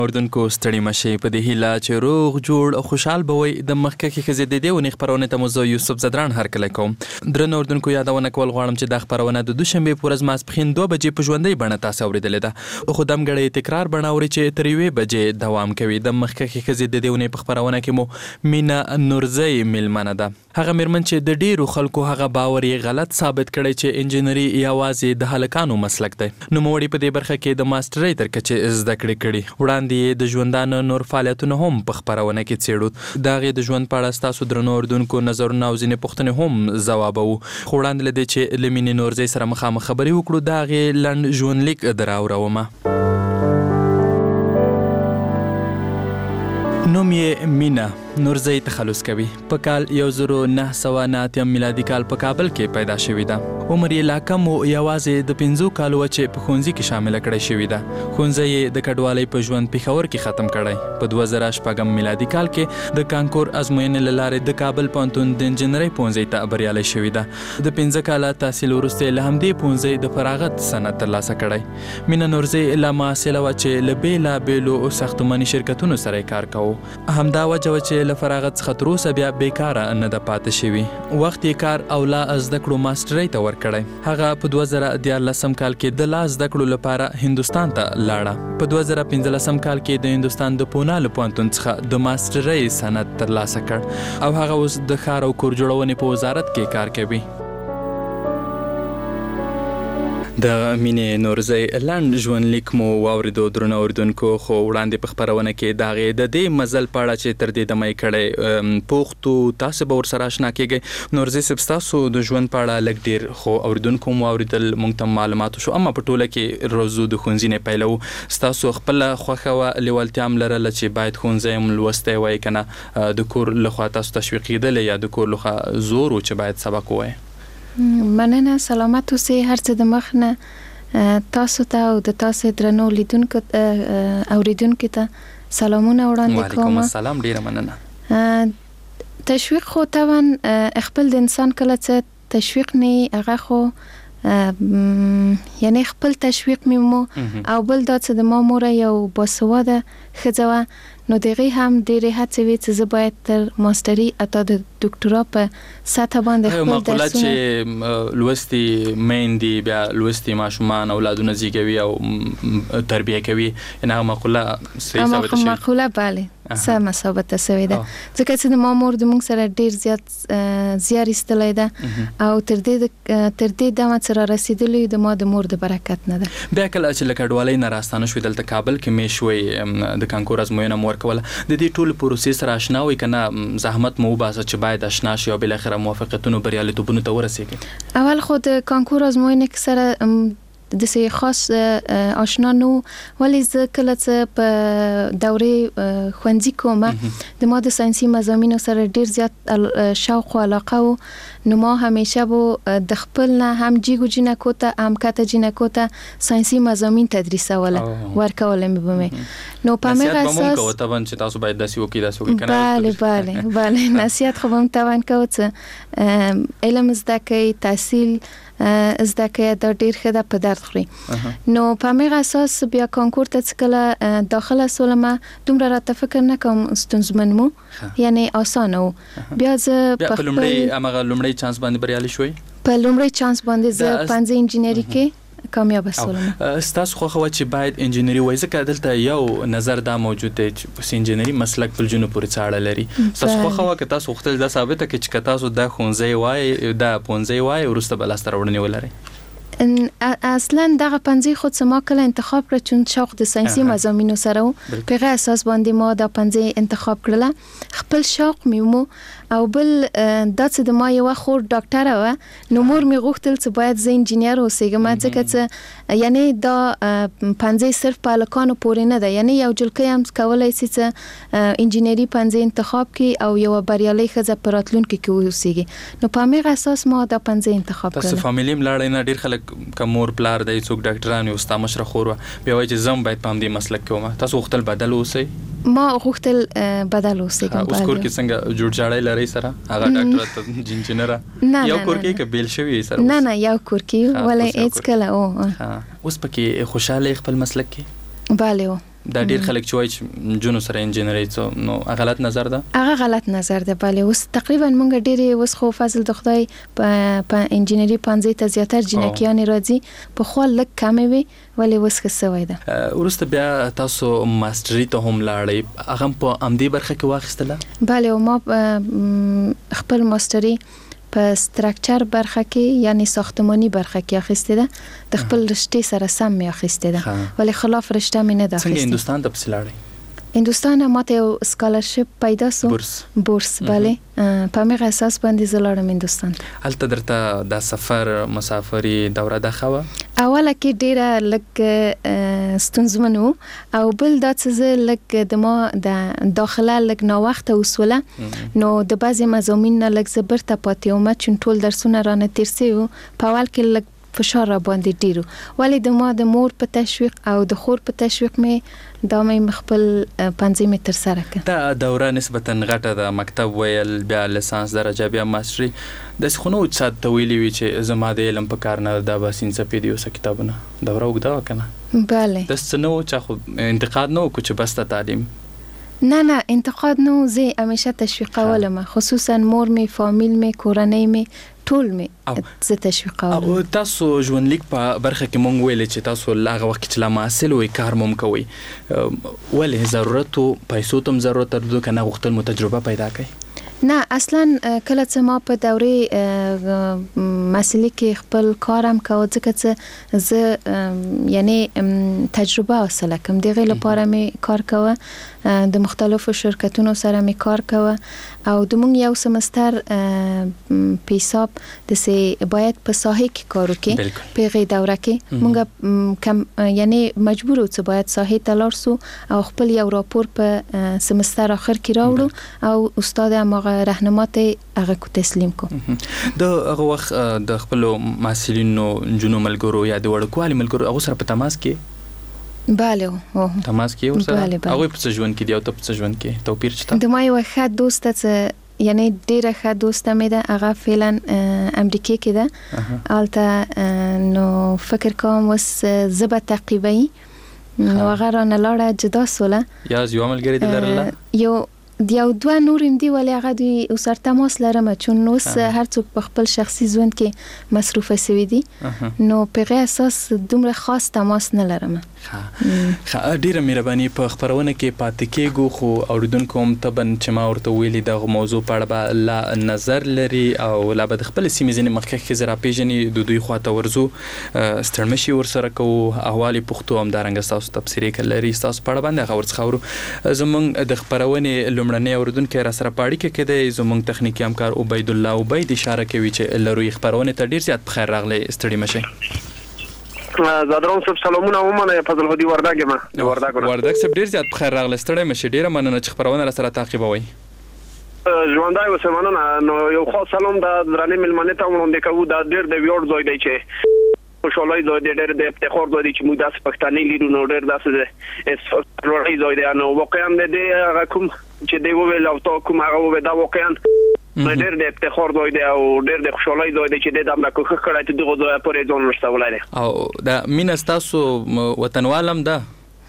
اردوونکو ستړي مشي په دې هیله چې روغ جوړ او خوشحال به وي د مخکې ښځې د دې ونې خپرونې ته مو زه یوسف زدران هرکلی کوم. درنو اردوونکو یادونه کول غواړم چې دا خپرونه د دوشنبې په ورځ ماسپښین 2 بجې په ژوندۍ بڼه تاسو اورېدلې ده، خو دمګړی تکرار بڼه اوري چې تر 1 بجې دوام کوي. د مخکې ښځې د دې ونې په خپرونه کې مو مینا نورزۍ میلمنه ده. هغه میرمن چې د ډیرو خلکو هغه باور یې غلط ثابت کړی چې انجینري یوازې د هلکانو مسلک دی. نوموړي په دې برخه کې د ماسټرۍ تر کچې زده کړې کړي. وړاندې د ژوندانه نور فعالیتونه هم په خپرونه کې څېړو. د هغې د ژوند په اړه ستاسو درنو اردوونکو نظرونه او ځینې پوښتنې هم ځوابوو. خو وړاندې له دې چې له مینې نورزۍ سره مخامخ خبرې وکړو، د هغې لنډ ژوندلیک در اورمه. نوم یې مینا نورزۍ تخلص کوي. په کال 1998 میلادي کال په کابل کې پیدا شوې ده. عمر یې لا کم و، یوازې د 5 کالو چې په ښوونځي کې شامله کړی شوې ده. ښوونځی یې د کډوالۍ په ژوند پېښور کې ختم کړی. په 2006 میلادي کال کې د کانکور ازموینې له لارې د کابل پوهنتون د انجینرۍ ښوونځي ته بریالی شوې ده. د 15 کاله تحصیل وروسته یې له همدې ښوونځي د فراغت سند ترلاسه کړی. مینا نورزۍ لا محصله وه چې له بېلابېلو ساختماني شرکتونو سره یې کار کوو. همدا وجه وه چې له فراغت څخه تر اوسه بیا بیکاره نه ده پاتې شوي. وخت یې کار او لا زده کړو ماسټرۍ ته ورکړی. هغه په 2014 کال کې د لا زده کړو لپاره هندوستان ته لاړه. په 2015 کال کې د هندوستان د پونا له پوهنتون څخه د ماسټرۍ سند ترلاسه کړ او هغه اوس د ښار او کور جوړونې په وزارت کې کار کوي. د مینې نورزۍ لنډ ژوندلیک مو واورېدو درنو اردوونکو، خو وړاندې په خپرونه کې د هغې د دې مزل په اړه چې تر دې دمه یې کړی پوښتو، تاسو به ورسره اشنا کېږئ. نورزۍ صاحب، ستاسو د ژوند په اړه لږ ډېر خو اورېدونکو مو واورېدل، موږ ته معلومات وشو، اما په ټوله کې روزو د ښوونځي نه پیلوو. ستاسو خپله خوښه وه، لیوالتیا هم لرله چې باید ښوونځی هم لوستی وای که نه د کور لخوا تاسو تشویق کېدلی یا د کور لخوا زور و چې باید سبق ووایئ؟ مننه، سلامت اوسئ. هر څه د مخ نه تاسو ته او د تاسو درنو لیدونکو اوریدونکو ته سلامونه وړاندې کوم. وعلیکم السلام، ډیره مننه. تشویق خو طبعا خپل د انسان کله څه تشویق نه هغه خو یعنی خپل تشویق مو او بل دا چې د ما مور یو باسواده ښځه وه، نو دغه هم ډېرې هڅې وې چې زه باید تر ماستري اته د ډاکټرا په سطح باندې خپل مقوله چې لوستي میندې بیا لوستي ماشومان اولادونه زیږوي او تربیه کوي، هغه مقوله صحیح ثابته شوې؟ مقوله بله سمه ثابته شوې ده، ځکه چې د ما مور د موږ سره ډېر زیات زیار ایستلی ده او تر دې دمه چې را رسېدلي د ما د مور د برکت نه ده. بیا کله چې له کډوالۍ نه راستانه شوې دلته کابل کې مې شوې د کانکور ازموینه مو ورکوله، د دې ټولو پروسې سره اشنا وئ که نه زحمت مو وباسه چې باید اشنا شي او بالاخره موافقتونو بریالیتوبونو ته ورسېږئ؟ اول خو د کانکور ازموینې سره داسې خاص آشنا نه وو، ولې زه کله چې په دورې ښوونځي کومه د ما د ساینسي مضامینو سره ډېر زیات شوق و علاقه وو، نو ما همیشه به د خپل نه هم جیګو جینکو ته هم کته جینکو ته ساینسي مضامین تدریسوله ورکوله مې به مې، نو په همغه اساس نصیحت به مو کوه طبعا چې تاسو باید داسې وکړئ داسې وکړئ که نه؟ بله نصیحت خو به مو طبعا کوه چې علم زده کوئ، تحصیل زده کوئ، دا ډېر ښه ده، په درد خوري. نو په همغه اساس بیا کانکور ته چې کله داخله شولم دومره راته فکر نه کوم ستونزمن مو، یعنی اسانه وو. بیا زه په لومړی چانس باندې بریالي شوئ؟ په لومړی چانس باندې زه 5 انجینري کې کامیاب شولم. ستاسو خوښه وه چې باید انجینري وای، ځکه دلته یو نظر دا موجود دی چې انجینري مسلک په جنو پورې څه اړه لري. ستاسو خوښه وه که تاسو غوښتل دا ثابته کړئ چې که تاسو دا ښوونځی وایئ دا پوهنځی وایئ وروسته به لاسته راوړنې ولرئ؟ اصلا دغه پنځه خود ما کله انتخاب کړ چون شوق د ساینسي مضامینو سره و، په غیر اساس باندې ما دا پنځه انتخاب کړله. خپل شوق مې او بل دا چې د ما یو خور ډاکټره و، نو مور مې غوښتل چې باید زه انجینیر اوسېږم، ځکه چې یعنی دا پنځه صرف په هلکانو پورې نه ده، یعنی یو جلکۍ هم کولی شي چې انجینري پنځه انتخاب کړي او یو بریالۍ ښځه په راتلونکي کې اوسېږي. نو په همغه اساس ما دا پنځه انتخاب کړل. تاسو فامیلي هم لاړئ نه؟ ډېر خلک که مور پلار دی څوک ډاکټران وي او ستا مشره خور وه بیا وایي چې زه باید په همدې مسلک کې وم، تاسو غوښتل بدل اوسئ؟ ما غوښتل بدل اوسېږم. اوس کور کې څنګه جوړجاړی لرئ سره هغه ډاکټره ته انجینره؟ یو کور کې که بیل شوي سره؟ نه یو کور کې، ولې هېڅکله اوس پکې خوشحاله خپل مسلک کې؟ بله دا ډیر خلک چې وایي چې جنو سره انجینری نو غلط نظر ده. هغه غلط نظر ده. بله اوس تقریبا مونږ ډېرې اوس خو فضل د خدای په انجینری 15 ته زیاتره جنکیان راځي په خو لک کم وي ولی اوس ښه سوی ده. ورسته بیا تاسو ماستری ته هم لاړئ هغه په امدی برخه کې واخیستله؟ بله او ما خپل ماستری په ستراکچر برخه کې یعنی ساختمانی برخه کې اخیسته ده د خپل رشته سره سم می اخیسته ده ولی خلاف رشته می نه ده اخیسته. څنګه هندستان ته پسلاړی؟ هندستان ماته یو سکالرشپ پیدا سو بورس بله په میغه اساس باندې زلاړم هندستان. هلته درته د سفر مسافری دوره ده خو اوله کې ډیره لک ستونزمنو او بل د څه لک د ما د داخله لک نو وخت وسوله نو د بعضی مضامین لک زبرته پاتې او چون ټول درسونه رانه تیرسي په اول کې لک فشار را باندې ډیرو ولی د ما د مور په تشویق او د خور په تشویق می دا مې خپل 5 متر سره کړ. دا دوره نسبتا غټه د مکتب ویل بیا لیسانس درجه بیا ماستری د خونو څه تویلی وی چې زما د علم په کار نه دا بس انسپیډیو س کتابونه دوره وګدا وکنه. بله د څنو چې انتقاد نو کوم بس تعلیم نه انتقاد نو زه همیشه تشویق ولم خصوصا مور می فامیل می کورنۍ می ټول می زه تشویق ولم. او تاسو ژوندلیک په برخه کې مونږ ویل چې تاسو لاغه وخت چې لا محصل وي کار مم کوي ولې ضرورت پیسو تم ضرورت درلود کنه غوښتل مو تجربه پیدا کړئ؟ نه اصلا کله چې ما په دوره مسلې کې خپل کارم کوم ځکه چې زه یعنی تجربه حاصله کوم دغه لپاره می کار کوم د مختلفو شرکتونو سره می کار کوم او د مونږ یو سمستر په حساب د سه باید په ساحه کې کار وکړي په غي دوره کې مونږ کم یعنی مجبور و چې باید ساحه ته لاړ سو او خپل یو راپور په سمستر اخر کې راوړو او استاد ماغه راهنمات هغه کو تسلیم کو. د هغه وخت د خپل محصلینو جنو ملګرو یا د وړکوالي ملګرو هغه سره په تماس کې؟ بله تماس کې ورسره هغه په ژوند کې دی او ته په ژوند کې توپیر شته؟ د ما یو ښه دوست ته یعنی ډیره ښه دوست مې ده هغه فعلا امریکا کې ده البته نو فکر کوم وس زبه تعقیبی نو هغه را نه لاړه جدا سوله یا یو ملګری دی لرله یو دیو دوه نور دی ولی هغه دی او سر تماس لرم چون نو هر څوک په خپل شخصي ژوند کې مصروفه سوي دي نو په اساس دومره خاص تماس نه لرم. ډیره مهرباني په خبرونه کې پاتې کېږو خو اوریدونکو هم تبن چې ما ورته ویلي د موضوع په اړه لا نظر لري او لا بد خپل سیمې ځنې مخکې کې زرا پیژنې د دوی خواته ورزو ستړمشي ورسره کوو احوالي پښتو هم دارنګ تاسو تفسیری کړلري تاسو په اړه باندې خبر څخورو زمونږ د خبرونه لمړنۍ اوریدونکو را سره پاړی کې کېده زمونږ تخنیکی همکار عبید الله عبید اشاره کوي چې لروي خبرونه ته ډیر زیات بخیر راغلي استړي مشه. زادرون صاحب سلامونه ومنه فضل هدي وردګ صاحب ډیر زیات بخیر راغله ستړی مشه ډیره مننه چې خبرونه را سره تعقیبوي. ژوندای وسمنه نو یو خاص سلام د درنې ملمنه ته وړاندې کوو دا ډیر د ویور ځای دی چې خوشالۍ ځای دی ډیر د افتخار ځای دی چې موږ داس پښتانه لیدو نو ډیر داسې استوري ځای دی نو واقعا د دې کوم چې دی ویل او تا کوم هغه دا واقعا ډیر د افتخار ځای دی او ډیر د خوشالۍ ځای دی چې د امریکا کوخه کړه ته دغه ځای پورې ځون ورسولای دی او دا مين تاسو وطنوالم ده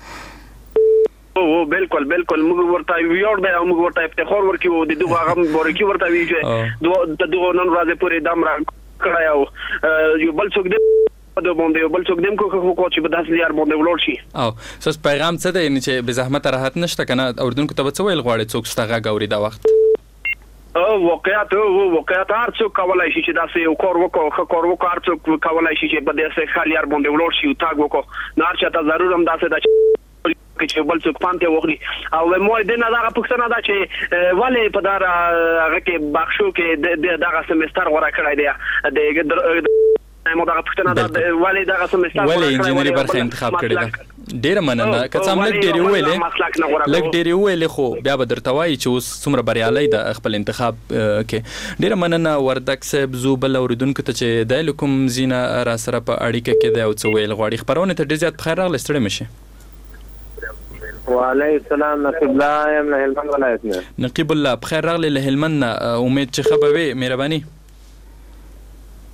او بالکل موږ ورته ویور دی او موږ ورته افتخار ورکیو د دغه هغه ورکی ورته وی چې دغه نن ورځ پورې د امریکا کړه او یو بل څوک دی د باندې بل څوک دیم کو چې په داسې لار باندې ولور شي او سس پیغام څه دی چې به زحمت راحت نشته کنه اوردونکو ته څه ویل غواړي څوک ستغه غوري دا وخت واقعیت هر څوک کولای شي چې داسې یو کار وکړي هر څوک کولای شي چې په داسې خالیار باندې ولور شي او تاګ وکړي نه هر چاته ضرور هم داسې دا چې بل څوک پانته وغړي او مو د نه دا پښتنه دا چې ولې په دار هغه کې بخښو کې دغه سمستر غوړه کړی دی د مو دا پښتنه دا ولې دغه سمستر ولې انجینری برخه انتخاب کړی دی ډیر مننه که څه لګ ډیر ویلې خو بیا به درته وایي چې اوس څومره بریالي د خپل انتخاب کې ډیر مننه وردګ صاحب زوبل اوریدونکو ته چې د لکم زینا را سره په اړیکه کې دی او څه ویل غواړي خبرونه ته ډیر زیات خیر راغلی ستړي مشه. وعليكم السلام نقيب الله يم هلمند ولایتنا نقيب الله بخیر راغلی له هلمند امید چې خبروي مهرباني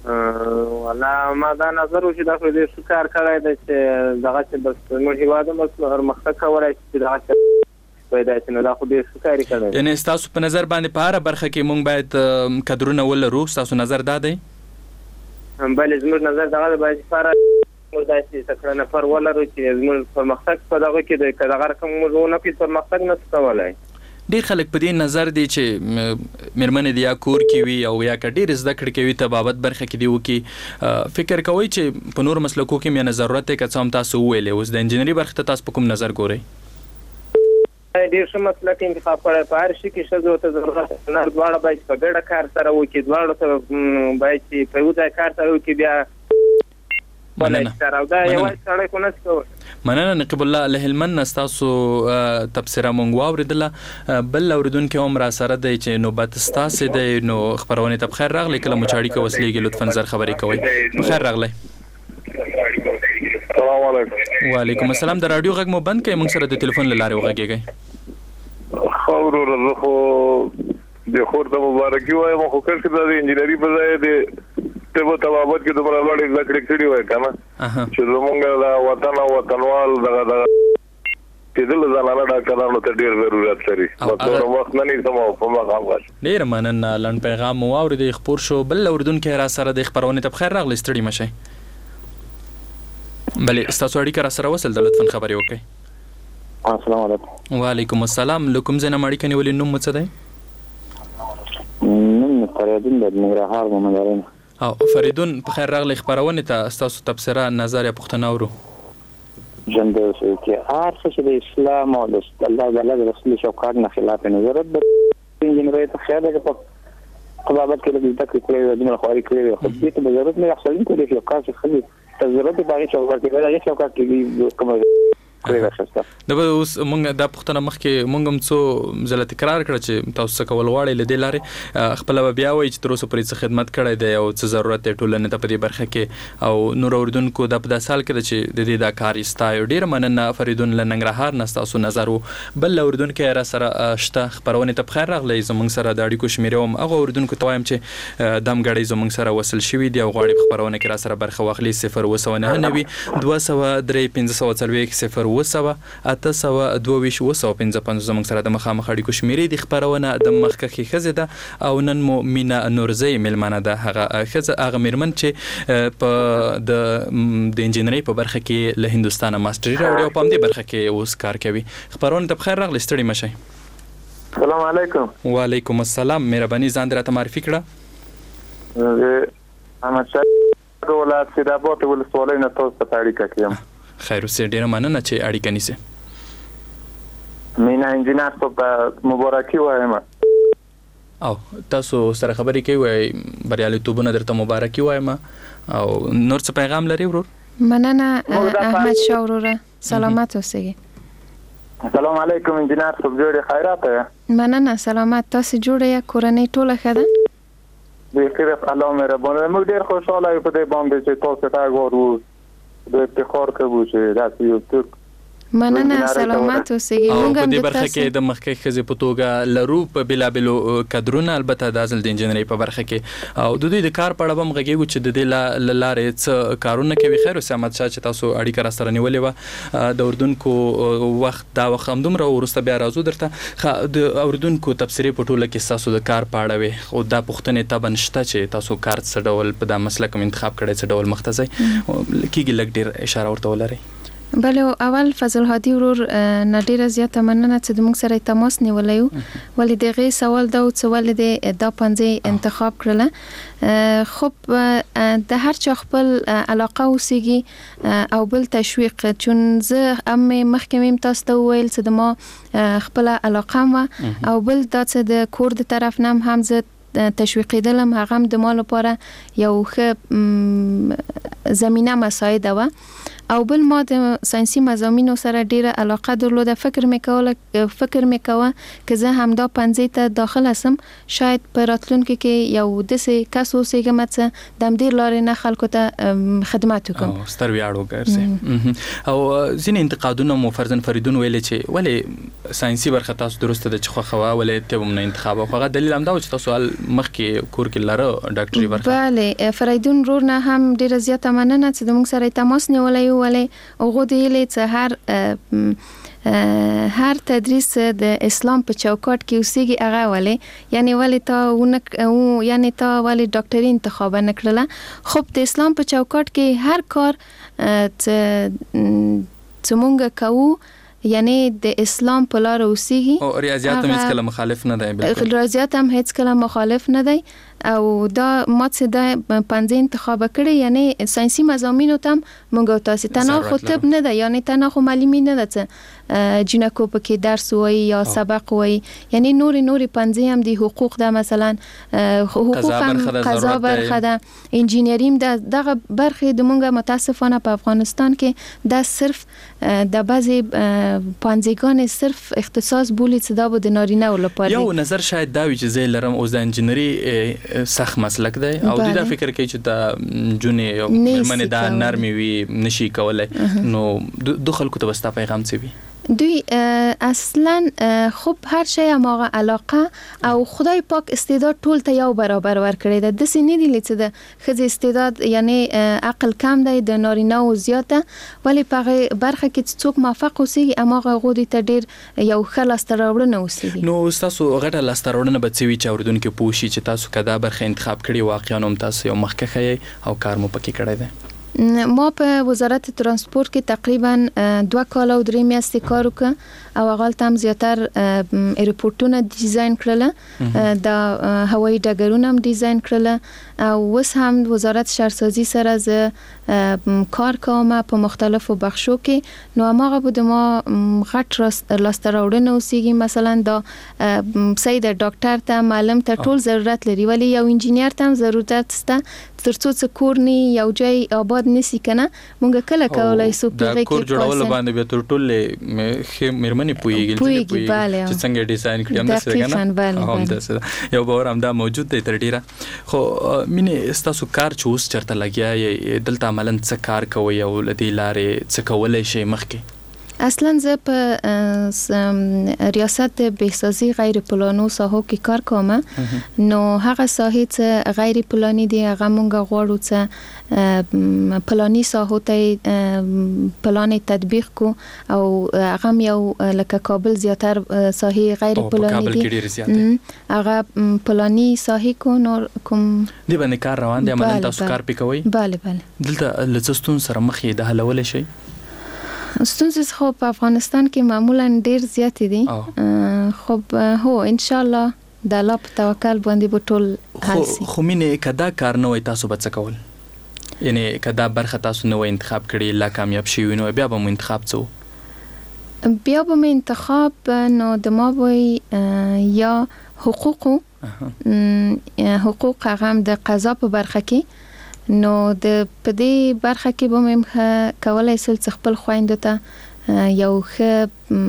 ولا ما دا نظر و چې دا خو دې څه کار کړی دی چې دغه چې بس موږ هېواد هم بس پرمختګ کولی شي چې دغه پیدا شي نو دا خو ډېر ښه کار یې کړی. یعنې ستاسو په نظر باندې په هره برخه کې موږ باید کدرونه ولرو، ستاسو نظر دا دی؟ بلې زموږ نظر دغه دی باید چې په هره موږ داسې تکړه نفر ولرو چې زموږ پرمختګ په دغه کې دی، که دغه رقم موږ ونه کړي پرمختګ نه شو کولی. ډیر خلک په دې نظر دي چې میرمنې د یا کور کې وي او یا که ډېر زده کړې کوي طبابت برخه کې دی وکړي، فکر کوئ چې په نورو مسلکو کې مې ضرورت دی که څه هم تاسو وویلې، اوس د انجینري برخې ته تاسو په کوم نظر ګورئ؟ ډېر ښه مسلک انتخاب کړی، په هر شي کې ښځو ته ضرورت نه، دواړه باید په ګډه کار سره وکړي، دواړو ته باید چې په یو ځای کار سره وکړي بیا مننه. دا یوازې سړی خو نه شي کولی. مننه نقیب الله له هلمند نه ستاسو تبصره مونږ واورېدله. بل اورېدونکی هم را سره دی چې نوبت ستاسې دی، نو خپرونې ته بخیر راغلی. کله مو چې اړیکه وسلېږي لطفا زر خبرې کوئ. بخیر راغلی. السلام علیکم. وعلیکم السلام. د راډیو غږ مو بند کړئ، موږ سره د ټلیفون له لارې وغږېږئ. وروره زه خو د خور ته مبارکي وایم، خو کله چې د انجینري په ځای د طبابت کې دومره لوړې زده کړې کړې وای که نه چې زمونږ د وطن او وطنوال دغه کېدل زنانه ډاکټرانو ته ډېر ضرورت لري. دومره وخت نه نیسم او په مقام باندې. ډېره مننه. لنډ پیغام مو واورېدی، خپور شو. بل اورېدونکی را سره د خپرونې ته بخیر راغلی، ستړي مه شئ. بلې ستاسو اړیکه را سره وصل ده، لطفا خبرې وکړئ. السلام علیکم. وعلیکم السلام. له کوم ځای نه مو اړیکه نیولې، نوم مو څه دی؟ نوم مې فریدون دی، د ننګرهار محمد. او فریدون بخیر راغلی خپرونې ته، ستاسو تبصره نظر یا پوښتنه اورو. ژوند کې هر څه چې د اسلام او د الله تعالی د رسول شوکات نه خلاف نه ضرورت د انجینرۍ ته خیال دی په طبابت کې د زده کړې کړې د دومره خواري کړې خو دې ته ضرورت نه احسن کوي چې شوکات خلي ضرورت باندې شوکات کې دا شوکات کې کوم دا به اوس مونږ دا پوښتنه مخکې مونږ هم څو ځله تکرار کړه چې تاسو څه کول غواړئ، له دې لارې خپله به بیا وایي چې تر اوسه پورې څه خدمت کړی دی او څه ضرورت دی ټولنې ته په دې برخه کې، او نور اورېدونکو دا په داسې حال کې ده چې د دې دا کار یې ستایو. ډېره مننه فریدون له ننګرهار نه ستاسو نظر و. بل اورېدونکی را سره شته، خپرونې ته بخیر راغلی. زموږ سره د اړیکو شمېرې هم هغه اورېدونکو ته وایم چې دم ګړی زموږ سره وصل شوي دي او غواړي په خپرونه کې را سره برخه واخلي. 029 203 540 822 زموږ سره د مخامخ اړیکو شمېرې دي. خپرونه د مخکښې ښځې ده او نن مو مینا نورزۍ میلمانه ده، هغه ښځه هغه میرمن چې په د انجینرۍ په برخه کې له هندوستانه ماسټري راوړي او په همدې برخه کې اوس کار کوي. خپرونه ته بخیر راغلی، ستړي مه شئ. السلام علیکم. وعلیکم السلام. مهرباني ځان راته معرفي کړه. احمدشاه ولایت سیدآباد ولسوالۍ نه تاسو ته اړیکه کوم. خیر اوسې، ډېره مننه چې اړیکه نیسئ. مینا انجینر ته مبارکي وایم. او تاسو سره خبرې کوي، وایي بریالیتوبونه درته مبارکي وایم. او نور څه پیغام لري ورور؟ مننه احمد شاه وروره، سلامت اوسئ. السلام علیکم انجینر صاحب، جوړې خیرات یې؟ مننه سلامت، تاسو جوړه یې؟ کورنۍ ټوله ښه ده؟ بخیر، الله مهربانه. موږ ډېر خوشاله یو په دې باندې چې تاسو ته غواړو د افتخار کوو چې داسې یو ترک. مننه سلامت اوسئ. موږ هم د برخه کې د مخکې ښځې په توګه لرو په بېلابېلو کدرونه، البته دا ځل د انجینرۍ په برخه کې، او د دوی د کار په اړه به هم غږېږو چې د دې له لارې څه کارونه کوي. خیر اوسې احمدشاه چې تاسو اړیکه را سره نیولې وه، د اردونکو وخت دا وخت همدومره وروسته بیا راځو درته. د اردونکو تبصرې په ټوله کې ستاسو د کار په اړه وې، خو دا پوښتنې طبعا شته چې تاسو کار څه ډول په دا مسلک هم انتخاب کړی، څه ډول مخته ځئ، کېږي لږ ډېر اشاره ورته ولرئ. بله اول فضل هادي ورور نه ډیره زیاته مننه چې موږ سره تماس نیولی و، ولې دغه سوال دا و چې ولې دا پنځه انتخاب کړله. خب د هر چا خپل علاقه اوسېږي او بل تشویق، چون زه هم مخکې تاسو ته وویل چې د ما خپل علاقه ما او بل دا چې د کور د طرف نم هم زه تشویقیدلم، هغه هم د ما لپاره یو ښه زمینه مساعده و. او بل ما د ساينسي مضامینو سره ډیره علاقه درلوده. فکر مې کوه که زه همدا پنځه ته داخل اسم شاید په راتلونکي کې یو داسې کس اوسېږم چې د همدې لارې نه خلکو ته خدمت وکړم. ستر ویاړ وګرځي. او ځینې انتقادونه مو فرزن فریدون ویلې چې ولې ساينسي برخه تاسو درسته د چخوا ولې ته هم نه انتخاب او هغه دلیل هم دا چې تاسو مخکې کور کې لاره ډاکټري برخه. بله فریدون رور نه هم ډیره زیاته مننه چې د موږ سره تماس نیولای ولې هغه د هلې چې هر تدریس د اسلام په چوکاټ کې اوسېږي هغه ولې یعنی ولې تا یعنی تا ولې ډاکټري انتخاب نه کړله. خو د اسلام په چوکاټ کې هر کار چې مونږ کوو یعنی د اسلام په لار اوسېږي او ریاضیات هم هیڅ کله مخالف نه دی. بالکل ریاضیات هم هیڅ کله مخالف نه دی او دا ما څه د پنځه انتخاب کړی یعنی ساينسي مضامینو ته مونږ تاسو ته خو طب نه ده یعنی ته خو معلومی نه ده چې جنکو پکې درس وای یا سبق وای یعنی نوري پنځه هم دي حقوق ده مثلا حقوق هم قضا برخه ده انجینریم ده دغه برخه د مونږ متاسفانه په افغانستان کې دا صرف د بعضی پنځګان صرف اختصاص بولی چې دا به د نارینه ولپاره یو نظر شاید دا وي چې زه لرم او د انجینری سخت مسلک دی او دا فکر کوي چې دا جونې یو مرمنه دا نرمي وي نشي کولای نو د خلکو ته وستا پیغام څه وي دوی اصلا خب هر شی ماغه علاقه او خدای پاک استعداد ټول ته یو برابر ورکړی ده د سینې دی چې د خځې استعداد یعنی عقل کم دی د نارینه او زیاته ولی په برخه کې څوک موفق اوسېږي اماغه غوډي ته ډیر یو خلاص تراوړنه اوسېږي. نو تاسو غټه لاستراوړنه به څه وی چې اوردونکو پوښي چې تاسو کدا برخه انتخاب کړی واقعا هم تاسو یو مخکې او کار مو پکې کړی دی. ما په وزارت ترانسپورت کې تقریبا 2 کال او 3 میاشتې کار وکړ او هغه تام زیاتر ایرپورټونه ډیزاین کړل د هوایي ډګرونو هم ډیزاین کړل او وس هم وزارت شهرسازي سره ز کار کوم په مختلفو بخشو کې نو هغه به د ما غټ لاستراوړنه اوسېږي مثلا دا سید ډاکټر ته معلم ته ټول ضرورت لري ولی یو انجینیر ته ضرورت سته ترڅو څه کورنی یو ځای آباد نسی کنه مونږ کله کولای سو پیغه کې کور جوړول باندې به تر ټول مرمنې پويږي چې څنګه ډیزاین کړی هم څنګه هم داسه یو باور هم دا موجود دی تر ډیره. خو مینه تاسو کار چوس چرته لګیا دلته عملاً څه کار کوي او لدی لارې څه کولای شي مخکې اصلا زه په ریاست بهسازی غیر پلانو ساحو کې کار کوم نو هغه ساحې چې غیر پلاني دي هغه مونږ غواړو چې پلاني ساحو ته پلان تطبیق کو او هغه یو لکه کابل زیاتر ساحې غیر پلاني دي هغه پلاني ساحې کو نور کوم دی باندې کار روان دی عملاً تاسو کار پکوي. بله دلته لڅستون سره مخې د حلول شي ستونزې خو په افغانستان کې معمولا ډیر زیات دي خو هو ان شاء الله د الله په توکل باندې به ټول حل شي. خو مینه کدا کار نه وای تاسو به څه کول یعنی کدا برخه تاسو نه وای انتخاب کړی لا کامیاب شي نو بیا به مو انتخاب څه بیا به مو انتخاب نو د ما وای یا حقوق هغه د قضا په برخه کې نو د پدې برخه کې به مې کولای سل خپل خويندو ته یو ښه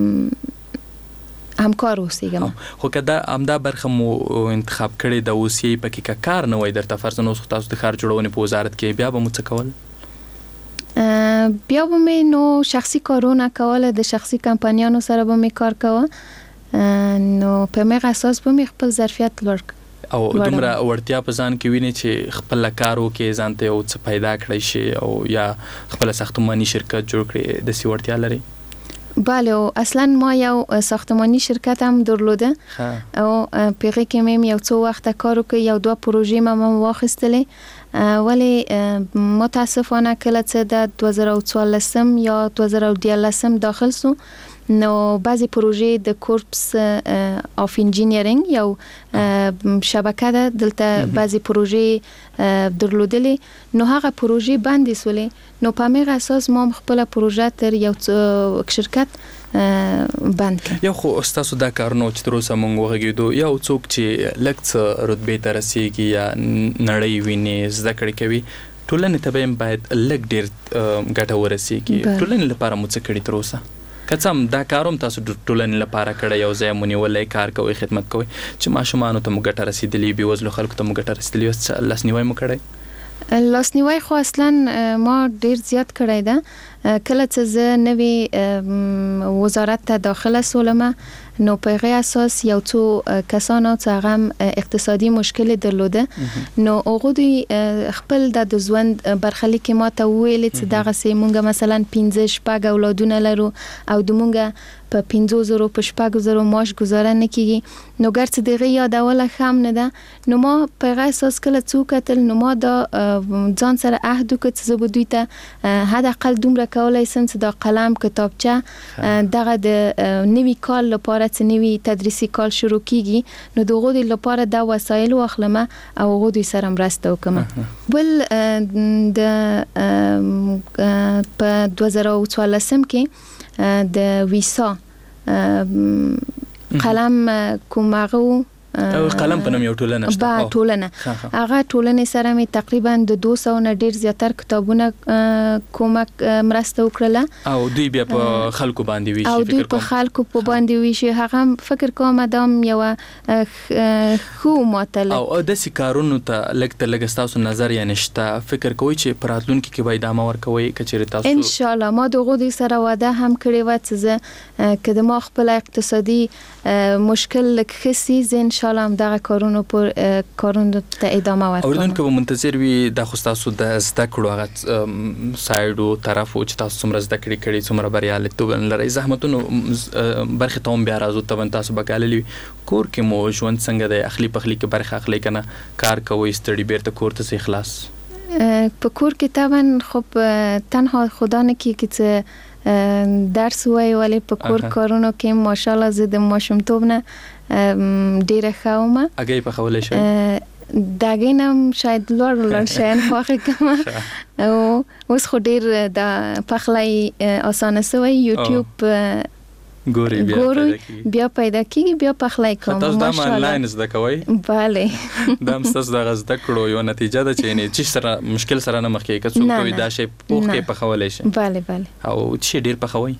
همکار اوسېږم. خو کدا همدا برخه مو انتخاب کړی د اوسې پکې کار نه وای درته فرض نو تاسو د خار جوړونې په وزارت کې بیا به مو څه کول بیا به مې نو شخصي کارونه کول د شخصي کمپنیانو سره به مې کار کوه نو په مې اساس به مې خپل ظرفیت لوړ او دومره ورتیا په ځان کې ویني چې خپل کارو کې ځانته او څه پیدا کړی شي او یا خپل ساختماني شرکت جوړ کړي د سی ورتیا لري. بله اصلا ما یو ساختماني شرکت هم درلوده او پیغه کې مې یو څو وخت کار وکړ یو 2 پروژې ما واخیستلې ولی متاسفانه کله چې د 2014 یا 2014 داخل سو نو بعضی پروژې د کورپس اف انجینیرینګ یو شبکه ده دلته بعضی پروژې درلودلې نو هغه پروژې باندې سولې نو په مې اساس ما خپل پروژه تر یو شرکت بند کړ. یو خو تاسو دا کارونه چې تر اوسه مونږ وغږیدو یو څوک چې لکه رتبه ته رسیږي یا نړۍ ویني زده کړې کوي ټولنې ته به باید لږ ډیر ګټه ورسیږي. ټولنې لپاره مو څه کړي تر اوسه؟ که څه هم دا کار هم تاسو ټولنې لپاره کړی، یو ځای مو نیولی، کار کوئ، خدمت کوئ، چې ماشومانو ته مو ګټه رسېدلې، بېوزلو خلکو ته مو ګټه رسېدلې، اوس لاسنیوی مو کړی؟ لاسنیوی خو اصلا ما ډیر زیات کړی ده. کله چې زه نوې وزارت ته داخله سولمه نو په هغه اساس یو څو کسانو چې هغه اقتصادي مشکل درلوده نو هغه دوی خپل د ژوند برخلیک ما ته ویل چې دغه سي مونږ مثلا 15 شپږ اولادونه لرو او د مونږ په 50,000 په 6,000 معاش گزاره نه کیږي. نو ګرځ دغه یادوله خام نه ده. نو ما په هغه اساس کله څوکتل نو ما دا ځان سره عهد وکړ چې زه به دوی ته حد اقل دومره کولای سم چې دا قلم، کتابچه دغه د نوي کال لپاره چې نوي تدریسي کال شروع کیږي نو دغه د لپاره دا وسایل واخلم او هغه دوی سره مرسته وکم. بل د په 2014 کې د ویسا قلم کومغه او قلم په نوم یو ټولنه شته. با ټولنه هغه ټولنه سره می تقریبا د 200 نه ډیر زیاتر کتابونه کومک مرسته وکړه او دوی بیا په خلکو باندې ویشي. او دوی په خلکو په باندې ویشي. هغه فکر کوم ادم یو خو ماتل او د سکارونو ته لګ تاسو نظر یا نشته؟ فکر کوئ چې پراتلونکو کې به ادامه ورکوي کچېره تاسو؟ ان شاء الله ما دغه دې سره وعده هم کړې و چې زه کله ما خپل اقتصادي مشکل لکخسي زین ان شاء الله هم دغه کارونو ته ادامه ورکوم. اوریدونکو به منتظر وي د خو تاسو د زده کړو هغه سایډو طرف او چې تاسو څومره زده کړی څومره بریالیتوب لري، زحمتونو برخه ته هم بیا راځو ته تاسو بکاللی کور کې مو ژوند څنګه د اخلي پخلي کې برخه اخلي کنه کار کوي ستړي بیرته کور ته اخلاص په کور کې طبعا خب تنها خدا نه چې درس وای ولی په کور کارونو کې ماشاءالله زه د ماشومتوب نه ډیره خاومه اگې په خولې شي داګینم شاید لور شین خوخه کما او اوس خو ډیر د پخلای اسانه سوی یوټیوب ګوري بیا پیدا کیږي بیا پخلای کوم تاسو د آنلاین زده کوئ؟ bale دا تاسو د زده کړو یو نتیجه ده چې نه چې سره مشکل سره نه مخ کې کڅو کوي دا شی پوخه پخولې شي. bale او چې ډیر پخوي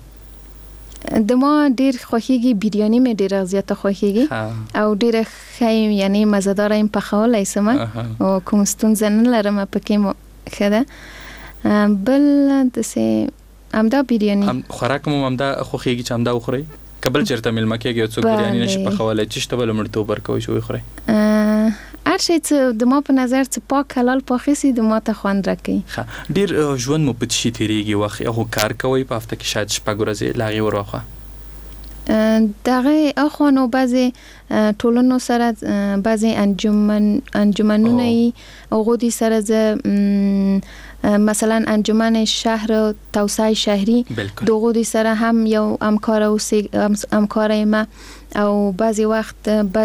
د ما ډیر خوخيږي بریاني مې ډیر زیاته خوخيږي او ډیر خایم یعنی مزهدار ایم پخولای سم او کوم ستونزه نه لرم پکې مو خده بل د سه امدا بریاني خوراک مو امدا خوخيږي چې امدا وخوري قبل چرته ملما کېږي څو بریاني نشي پخولای چې شته بل مرتوب ورکوي شو وخوري ارشي چې د ما په نظر چې پاک حلال پاخسي د ما ته خوند راکې. ډیر ژوند مو پټ شي تیریږي وخت او کار کوي په هفته کې شاید شپږ ورځې لاغي وروخه دغه اخوانو بعضی ټولنو سره بعضی انجمنونه او غودي سره مثلا انجمن شهر توسعه شهری دغه دي سره هم یو همکار ما او بعضی وخت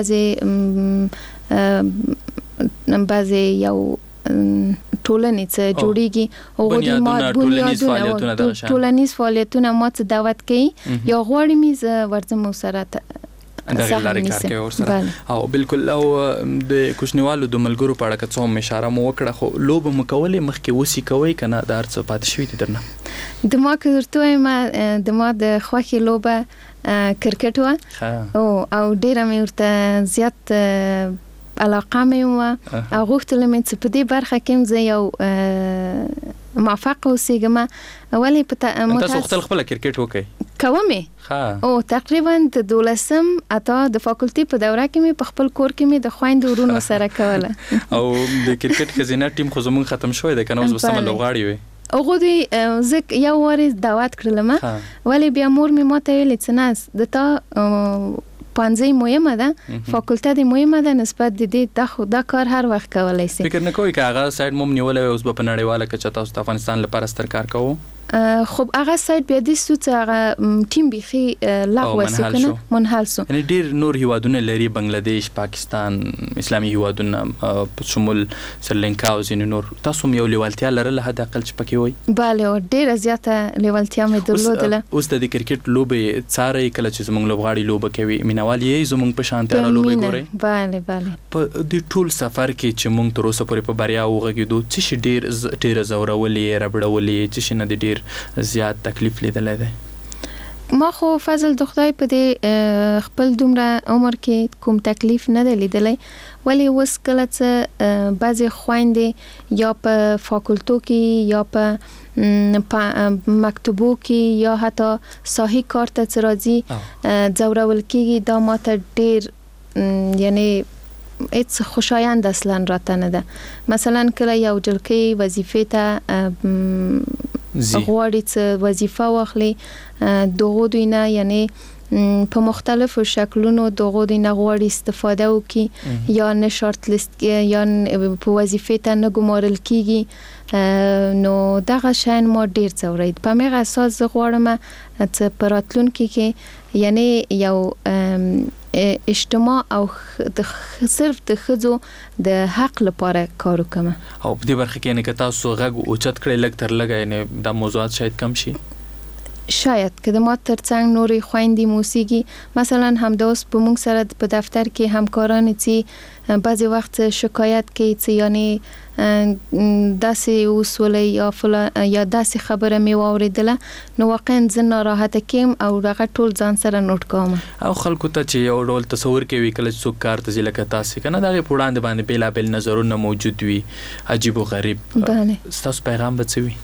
بعضی یو ټولنې څخه جوړیږي او د بنیادونه ټولنیز فعالیتونه ماته دعوت کوي یا غواړي میز ورته مو سره دغه لارې کار کوي ورسره او بالکل او د کوشنیوالو د ملګرو په اړه څه هم اشاره مو وکړه خو لوب مکولې مخکې وسی کوي کنه د ارڅ پاتې شوی دي درنه د ما کړتوې ما د ما د خوخي لوبه کرکټ و او ډیره مې ورته زیات علاقه مې و او غوښتل مې چې په دې برخه کې زه یو موافق اوسېږم اولی په تاسو خپل کرکټ وکي کومه او تقریبا د 12م اته د فاکولټي په دوره کې مې په خپل کور کې مې د خويندو ورونو سره کوله او د کرکټ خزینه ټیم خو زمون ختم شوی د کنه اوس بسمه لوغاړي وي هغه دی زک یو واري دعوت کړلم ولی بیا مور مې ماته ویل چې ناس د تا پانځي مهمه ده فاکولټه دی مهمه ده نسبت د دې دا کار هر وخت کولای شي. فکر نه کوئ چې هغه سایډ موم نیولای اوس په نړیواله کې چې تاسو د افغانستان لپاره ستر کار کوو؟ خب هغه سایت بیا د سوت هغه ټیم بيخي لغوه سو کنه منحل سو. یعنی ډیر نور هیوادونه لري، بنگلاديش، پاکستان، اسلامي هیوادونه په شمول سریلانکا او ځینې نور. تاسو یو لیوالتیا لرله حد اقل چې پکې وای؟ bale او ډیر زیاته لیوالتیا مې درلودله. اوس د کرکټ لوبې څاري کله چې زمونږ لوبغاړي لوبه کوي مینوال یې زمونږ په شان تیار لوبې ګوري؟ bale په دې ټول سفر کې چې مونږ تر اوسه پورې په بریا وغږیدو څه شي ډیر زورولې ربړولې، څه شي نه ډیر زیات تکلیف لیدلې ده؟ ما خو فضل د خدای په دې خپل دومره عمر کې کوم تکلیف نه دی لیدلې، ولی اوس کله چې بعضې خویندې یا په فاکولتو کې یا په مکتبو کې یا حتی ساحي کار ته چې راځي ځورول کېږي، دا ماته ډېر یعنی هیڅ خوشایند اصلا راته نه ده. مثلا کله یو جلکې وظیفې ته غواړي چې وظیفه واخلي، دغه دوی نه یعنی په مختلفو شکلونو دغه دوی نه غواړي استفاده وکړي یا نه شارت لیست یا په وظیفه ته نه ګمارل کیږي، نو دغه شین ما ډیر څورید. په مغه اساس زه غواړم چې په راتلونکي کې یعنی یو اجتماع او صرف د خزو د حق لپاره کار وکم. او په دې برخه کې نه که تاسو غږ اوچت کړئ لږ تر لږه یعنی دا موضوعات شاید کم شي. شاید که د ما ترڅنګ نورې خويندې موسیقي مثلا همداس په موږ سره په دفتر کې همکاران چې بعضی وخت شکایت کوي چې یعنی داسې وسولې یا فلان یا داسې خبره می واوریدله، نو واقعا زه ناراحته کیم او هغه ټول ځان سره نوٹ کوم. او خلکو ته چې یو ډول تصور کوي کله چې څوک کار ته ځي لکه تاسو کنه دا په وړاندې باندې بیلابل نظرونه موجود وي عجیب او غریب. تاسو پیغام بچوي؟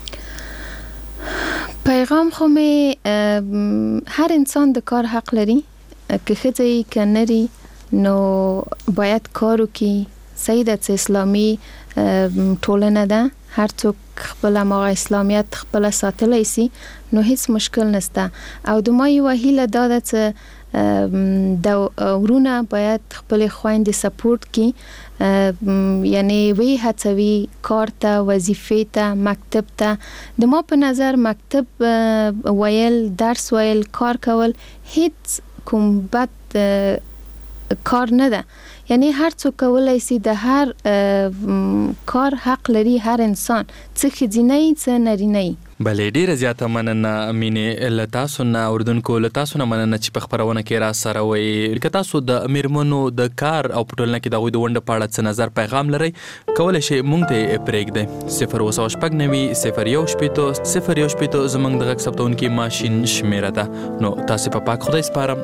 پیغام خو می هر انسان د کار حق لري، که ښځه که نری نو باید کار وکړي. صحیح ده چې اسلامي ټولنه ده، هر څوک خپل هغه اسلامیت خپل ساتلی سي، نو هیڅ مشکل نشته. او د ما یو هیله دا ده چې د ورونه باید خپل خويندې سپورټ کړي، یعنی وی هڅوي کار ته، وظیفې ته، مکتب ته. د ما په نظر مکتب ویل، درس ویل، کار کول هیڅ کوم بد کار نه ده. یعنی هر څوک کولای شي، د هر کار حق لري هر انسان، څه ښځینه څه نارینه. بلې ډیره زیاته مننه مینې له تاسو نه، اردوونکو له تاسو نه مننه چې په خبرونه کې را سره وئ. که تاسو د میرمنو د کار او په ټولنه کې د هغوی د ونډې په اړه څه نظر پیغام لرئ، کولی شئ موږ ته پرېږدئ. 0 0 0 0 0 زموږ د غږ ثبتونکي ماشین شمیره ده. نو تاسو په پاک خدای سپارم.